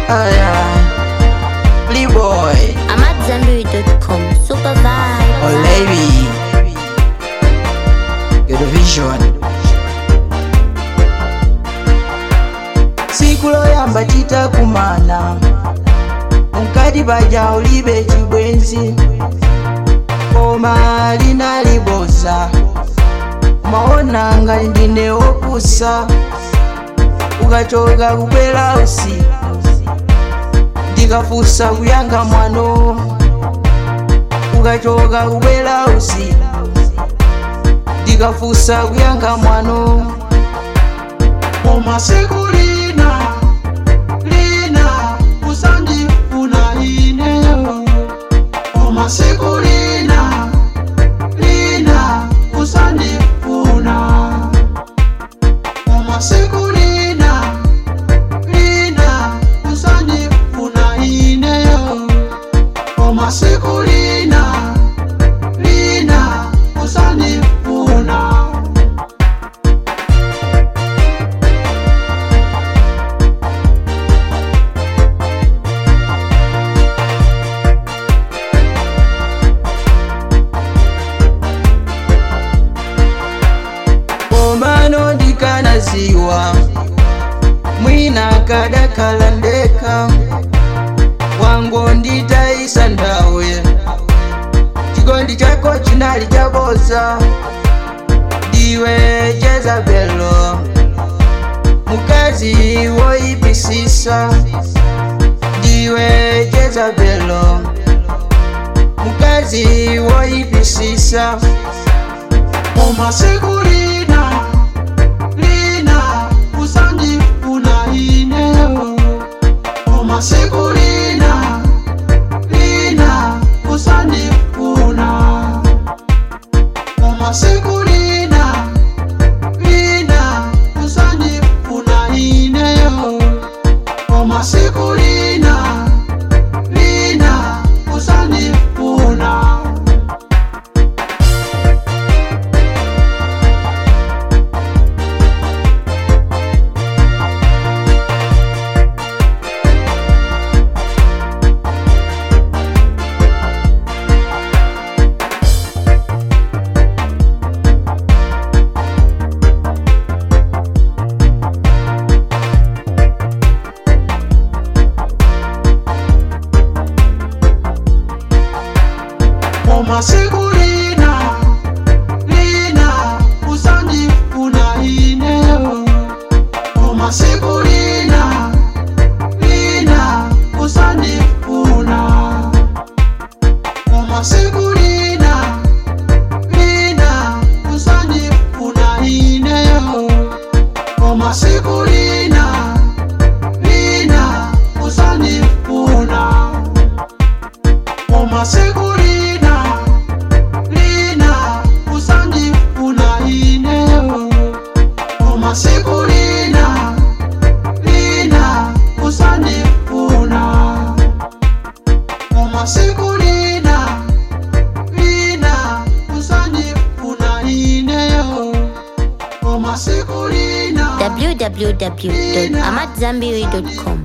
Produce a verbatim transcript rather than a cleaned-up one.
Oh yeah, Lee boy. I'm at Zambiri dot com. Super vibe. Oh lady, you're the vision. Sikulo yamba chita kumana, unkadi baja ulibe chibwenzi. Koma lina libosa, maona ngali ndine okusa. Ukachoka kubela usiku, ndikafusa kuyanga mwano. Ukachoka kubela usiku, ndikafusa kuyanga mwano. Koma siku lina, lina, usandifuna ineyo. Koma siku lina, lina, usandifuna. Koma siku lina, lina, usandifuna ineyo. Koma siku lina, lina, usandifuna. Komano ndikanaziwa, mwina kadakalandeka. Wango nditaisa ndawe, chikondi chako chinali chaboza. Ndiwe Jezabelo, mukazi woipisisa. Ndiwe Jezabelo, mukazi woipisisa. Koma siku lina, lina, usandifuna ineyo. Koma siku lina, lina, usandifuna. Koma siku lina, lina, usandifuna ineyo. Koma siku lina, lina, usandifuna. Koma siku lina, lina, usandifuna ineyo. Koma siku lina, lina, usandifuna. Koma siku lina, lina, usandifuna ineyo. Koma siku lina, lina, usandifuna. Koma siku lina, lina, usandifuna ineyo. Koma siku lina, lina, usandifuna. Koma siku lina, lina, usandifuna ineyo. Koma siku lina. w w w dot amat zambiri dot com